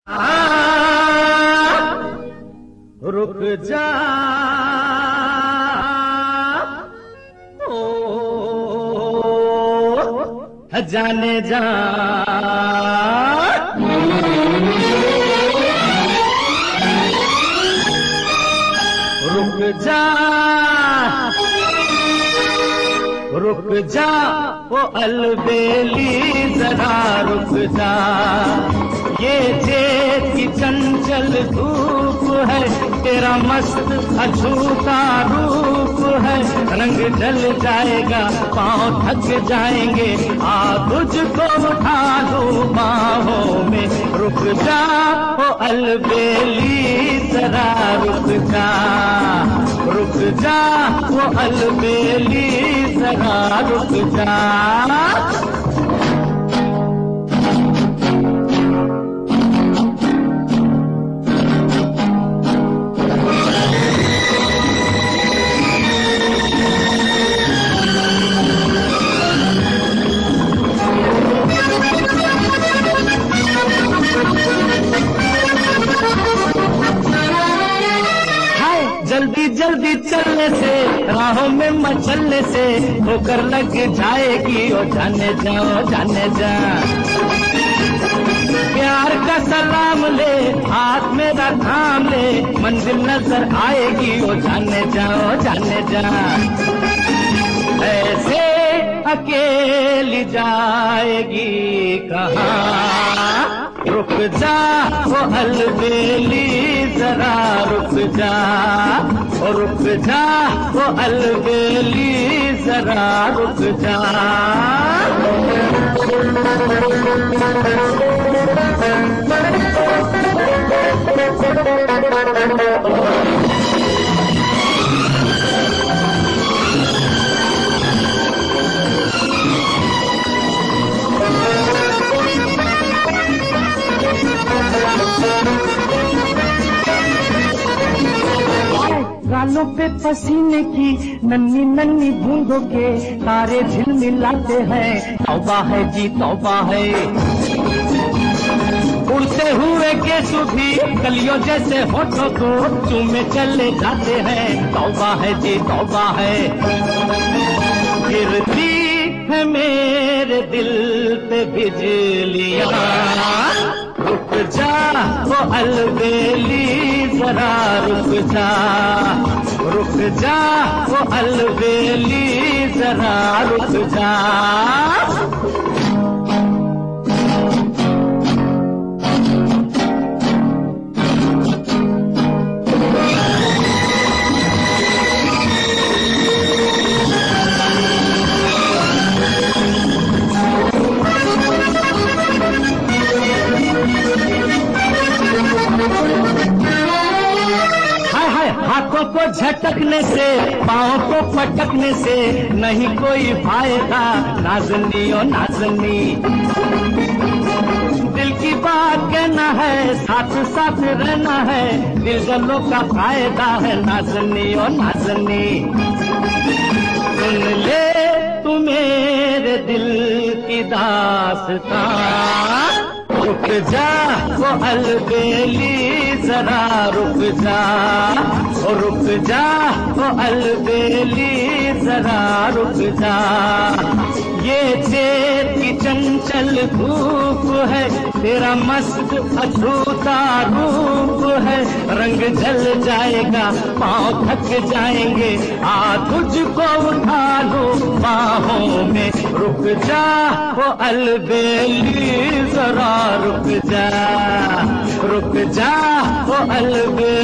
रुक जा जाने जा, रुक जा, रुक जा वो अलबेली जरा रुक जा। ये जेठ की चंचल धूप है, तेरा मस्त अछूता रूप है। रंग ढल जाएगा, पाँव थक जाएंगे, आ तुझको उठा लूं बाहों में। रुक जा वो अलबेली जरा रुक जा, रुक जा वो अलबेली जरा रुक जा। जल्दी जल्दी चलने से, राहों में मचलने से ठोकर लग जाएगी। ओ जाने जाओ जाने जा, प्यार का सलाम ले, हाथ मेरा थाम ले, मंजिल नजर आएगी। ओ जाने जाओ जाने जा, ऐसे अकेली जाएगी कहाँ। रुक जा वो अलबेली जरा रुक जा, और रुक जा वो अलबेली जरा रुक जा। गालों पे पसीने की नन्ही नन्ही बूंदों के तारे झिलमिलाते हैं। तौबा है जी तौबा है, उड़ते हुए केसु भी कलियों जैसे होठों को चूमे चले जाते हैं। तौबा है जी तौबा है, गिरती है मेरे दिल पे बिजलियां। रुक जा वो अलबेली जरा रुक जा, रुक जा वो अलबेली जरा रुक जा। हाथों को झटकने से, पाँव को पटकने से नहीं कोई फायदा। नाज़नी ओ नाज़नी, दिल की बात कहना है, साथ साथ रहना है, दिल गलों का फायदा है। नाज़नी ओ नाज़नी, सुन ले तू मेरे दिल की दास्तां। रुक जा वो अलबेली जरा रुक जा, और रुक जा वो अलबेली जरा रुक जा। ये जेठ की चंचल धूप है, तेरा मस्त अछूता रूप है। रंग जल जाएगा, पाँव थक जाएंगे, आ तुझको उठा लूं बाहों में। रुक जा वो अलबेली जरा रुक जा, रुक जा वो अलबेली